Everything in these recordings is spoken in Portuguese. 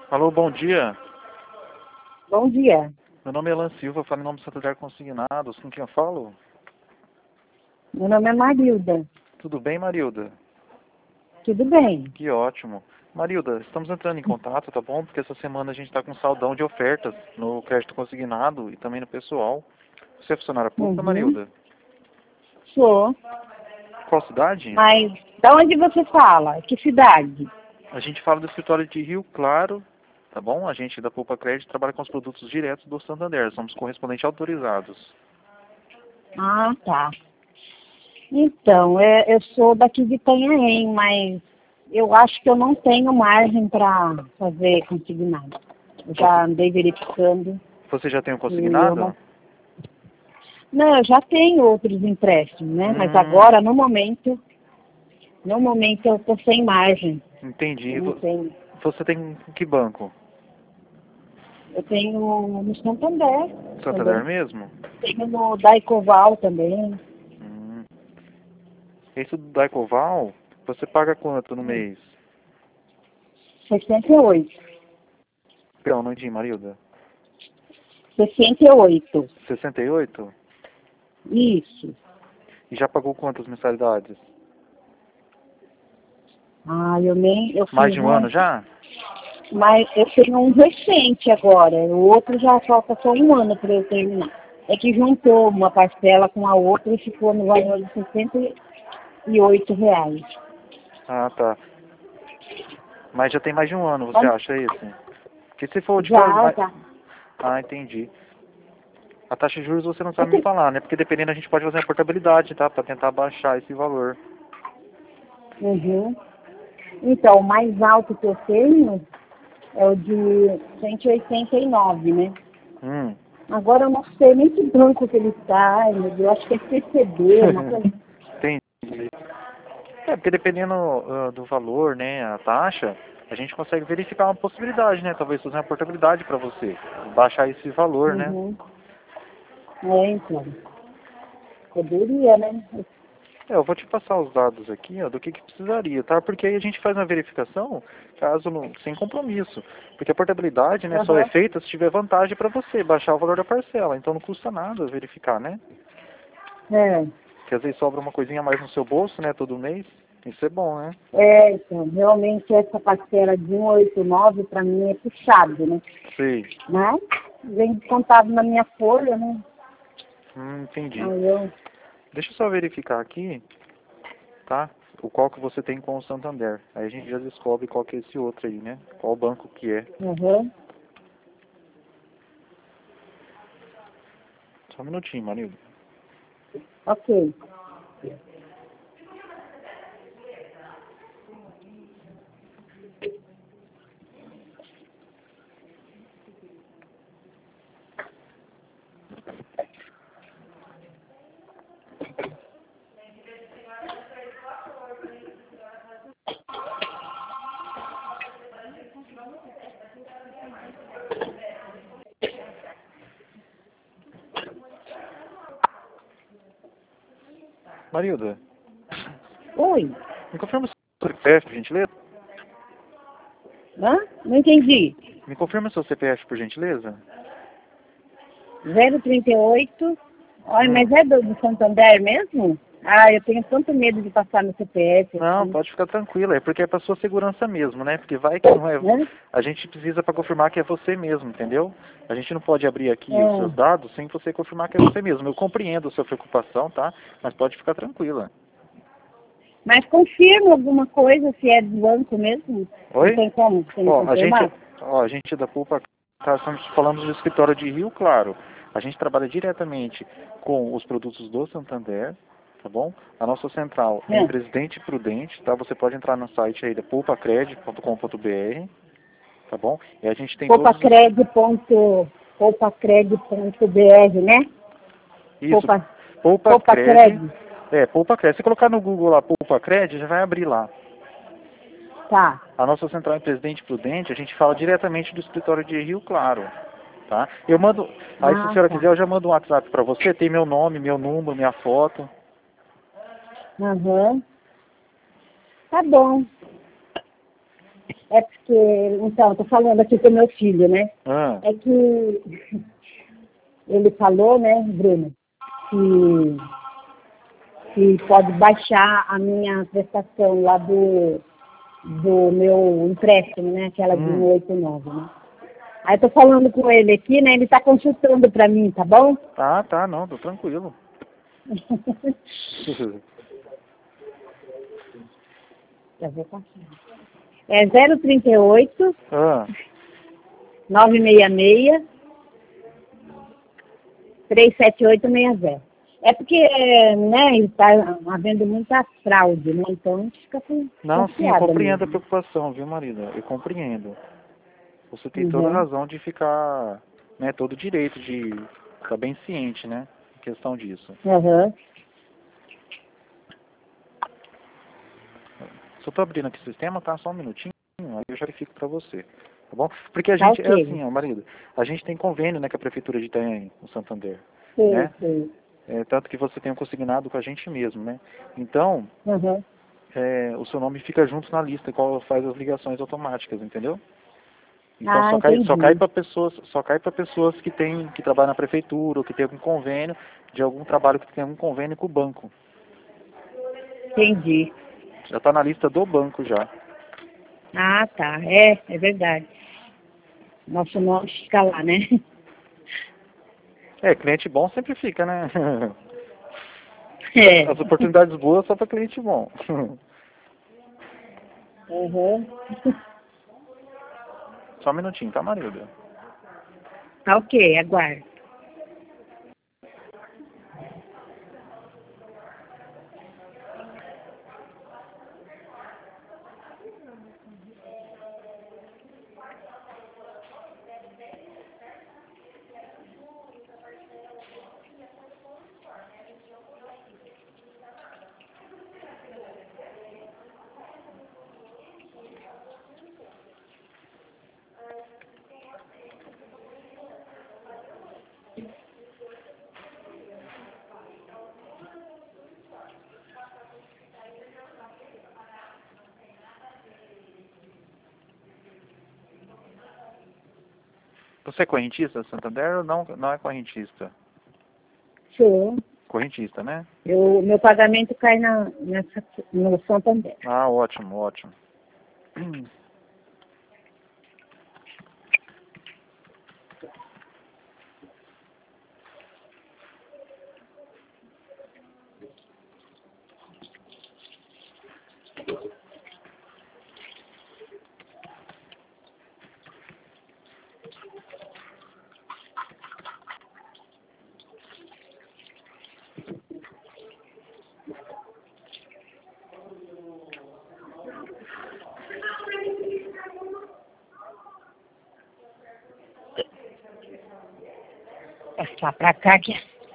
Alô, bom dia. Bom dia. Meu nome é Alan Silva, falo em nome do Santander Consignados. Com quem eu falo? Meu nome é Marilda. Tudo bem, Marilda? Tudo bem? Que ótimo. Marilda, estamos entrando em contato, tá bom? Porque essa semana a gente está com saldão de ofertas no crédito consignado e também no pessoal. Você é funcionária pública, Uhum. Marilda? Sou. Qual cidade? Mas da onde você fala? Que cidade? A gente fala do escritório de Rio Claro, tá bom? A gente da Poupa Crédito trabalha com os produtos diretos do Santander. Somos correspondentes autorizados. Ah, tá. Então, eu sou daqui de Itanhaém, mas eu acho que eu não tenho margem para fazer consignado. Eu já andei verificando Você já tem o e eu consignado? não. Não, eu já tenho outros empréstimos, né? Mas Hum, agora, no momento eu estou sem margem. entendi. Eu não tenho. Você tem que banco? Eu tenho no Santander Santander também. mesmo? Tenho no Daicoval também. Hum. Esse do Daicoval, você paga quanto no mês? 68. Perdão, não entendi, Marilda. 68. 68? Isso. E já pagou quantas mensalidades? Ah, eu Mais fiz de um ano já? mas eu tenho um recente agora. O outro já falta só um ano para eu terminar. É que juntou uma parcela com a outra e ficou no valor de R$ 68. Ah, tá. Mas já tem mais de um ano, você Então, acha esse? Porque se for de fora... já, já. Ah, entendi. A taxa de juros você não É sabe me que- falar, né? Porque dependendo a gente pode fazer uma portabilidade, tá? Pra tentar baixar esse valor. Uhum. Então, o mais alto que eu tenho é o de 189, né? Hum. Agora eu não sei nem que banco que ele está, eu acho que é CCB, uma coisa. Entendi. É, porque dependendo do valor, né, a taxa, a gente consegue verificar uma possibilidade, né? Talvez fazer uma portabilidade para você, baixar esse valor, né? Uhum. Então, poderia, né? É, eu vou te passar os dados aqui, ó, do que precisaria, tá? Porque aí a gente faz uma verificação, caso não, sem compromisso. Porque a portabilidade, né, só é Aham. feita se tiver vantagem para você, baixar o valor da parcela. Então não custa nada verificar, né? É, Porque às vezes sobra uma coisinha a mais no seu bolso, né, todo mês. Isso é bom, né? então, realmente essa parcela de 189 para mim é puxado, né? Sei. Mas vem descontado na minha folha, né? Entendi. Aí eu, Deixa eu só verificar aqui, tá? O qual que você tem com o Santander. Aí a gente já descobre qual que é esse outro aí, né? Qual banco que é. uhum. Só um minutinho, Marildo. Ok. Marilda, Oi. me confirma o seu CPF, por gentileza? Hã? Não entendi. Me confirma o seu CPF, por gentileza? 038. Olha, Hum. mas é do Santander mesmo? Ah, eu tenho tanto medo de passar no CPF Não, assim, pode ficar tranquila. É porque é pra sua segurança mesmo, né? Porque vai que não é... né? A gente precisa para confirmar que é você mesmo, entendeu? A gente não pode abrir aqui os seus É. dados sem você confirmar que é você mesmo. Eu compreendo a sua preocupação, tá? Mas pode ficar tranquila. Mas confirma alguma coisa se é do banco mesmo? Não Oi? tem como você me Ó, confirmar? a gente da Pulpa, tá, estamos falando do escritório de Rio Claro. A gente trabalha diretamente com os produtos do Santander, tá bom? A nossa central é em É. Presidente Prudente, tá? Você pode entrar no site aí da pulpacred.com.br, tá bom? E a gente tem todos os... Poupacred.br, né? Isso, Poupa, Pulpacred. Poupacred. É, Pulpacred. Se colocar no Google lá Pulpacred, já vai abrir lá. Tá. A nossa central em Presidente Prudente, a gente fala diretamente do escritório de Rio Claro, tá? Eu mando, aí se a Ah, senhora quiser, tá. eu já mando um WhatsApp para você, tem meu nome, meu número, minha foto. Aham. Tá bom. É porque, então, tô falando aqui com o meu filho, né? Ah, É que ele falou, né, Bruno, que pode baixar a minha prestação lá do meu empréstimo, né? Aquela de 189, né? Aí eu tô falando com ele aqui, né? Ele tá consultando pra mim, tá bom? ah, tá, não, tô tranquilo. Já vou passar. É 038 Ah, 966 37860. É porque, né, está havendo muita fraude, né? Então a gente fica não, sim, eu confiada compreendo a mesmo. preocupação, viu, Marida? Eu compreendo. Você tem toda a Uhum. razão de ficar, né, todo o direito de estar bem ciente, né, em questão disso. Uhum. Só tô abrindo aqui o sistema, tá? Só um minutinho, aí eu já verifico pra você, tá bom? Porque a Tá gente, é ok. assim, ó, marido, a gente tem convênio, né, com a Prefeitura de Itanhaém, no Santander, Sei, né? sei. Tanto que você tem um consignado com a gente mesmo, né? Então, Uhum. o seu nome fica junto na lista, qual faz as ligações automáticas, entendeu? Então Ah, só cai entendi. para pessoas que trabalham na prefeitura ou que tem algum convênio de algum trabalho que tem algum convênio com o banco. Entendi. Já está na lista do banco já. Ah, tá. É verdade. Nosso nome fica lá, né? Cliente bom sempre fica, né? É. As oportunidades boas só para cliente bom. Uhum. Só um minutinho, tá, Marilda? Tá ok, aguardo. Você é correntista, Santander, ou não é correntista? Sou. Correntista, né? Meu pagamento cai no Santander. Ah, ótimo, ótimo. Passar pra cá que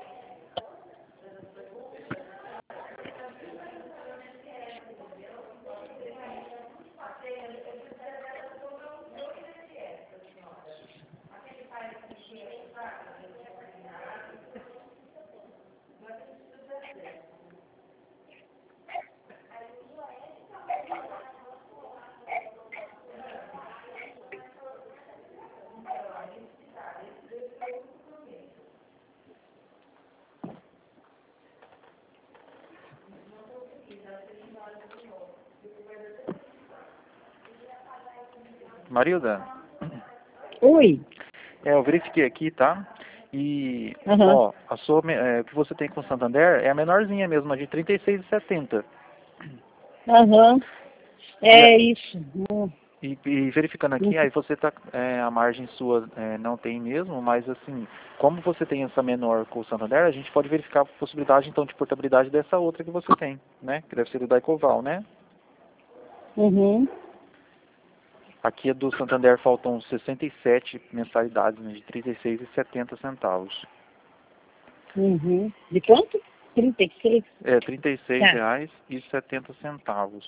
Marilda, Oi. eu verifiquei aqui, tá? E, Aham. ó, o que você tem com o Santander é a menorzinha mesmo, a de 36,70. Aham. E, a- É isso. e verificando aqui, aí você tá, a margem sua não tem mesmo, mas assim, como você tem essa menor com o Santander, a gente pode verificar a possibilidade então de portabilidade dessa outra que você tem, né? Que deve ser do Daicoval, né? Uhum. Aqui é do Santander faltam 67 mensalidades, né, de 36,70 centavos. Uhum. De quanto? 36. Trinta e seis Tá. reais e 70 centavos.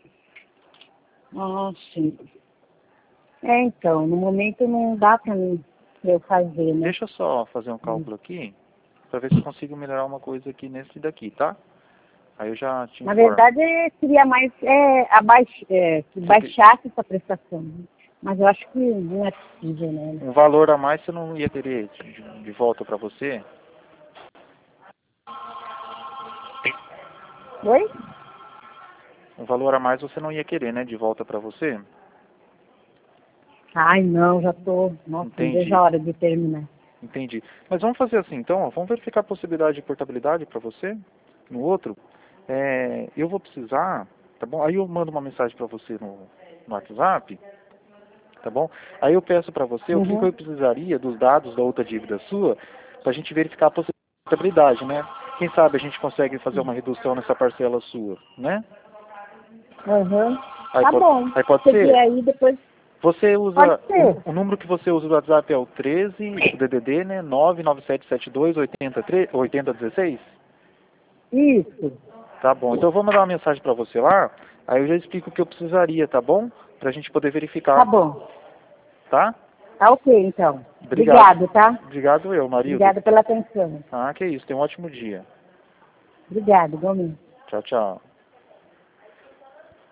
Ah, sim. Então, no momento não dá pra mim eu fazer, né? Deixa eu só fazer um cálculo aqui, para ver se eu consigo melhorar uma coisa aqui nesse daqui, tá? Aí eu já te Na informo. verdade, seria mais que baixasse essa prestação. Né? Mas eu acho que não é possível, né? Um valor a mais você não ia querer de volta para você? Oi? Um valor a mais você não ia querer, né? De volta para você? Ai, não, já tô. Nossa, não Entendi. vejo a hora de terminar. Entendi. Mas vamos fazer assim, então, ó, vamos verificar a possibilidade de portabilidade para você, no outro. Eu vou precisar, tá bom? Aí eu mando uma mensagem para você no WhatsApp, tá bom? Aí eu peço para você o que eu precisaria dos dados da outra dívida sua, para a gente verificar a possibilidade, né? Quem sabe a gente consegue fazer uma redução nessa parcela sua, né? Uhum. Aí Tá pode, bom. aí pode Se ser? vier aí, depois Você pode usa, ser. o número que você usa do WhatsApp é o 13, o DDD, né? 99772 8016? Isso. Tá bom, então eu vou mandar uma mensagem para você lá, aí eu já explico o que eu precisaria, tá bom? Pra gente poder verificar, Tá bom. tá? Tá ok, então. Obrigado. Obrigado, tá? Obrigado eu, Marildo. Obrigada pela atenção. Ah, que isso, tenha um ótimo dia. Obrigado, igualmente. Tchau, tchau.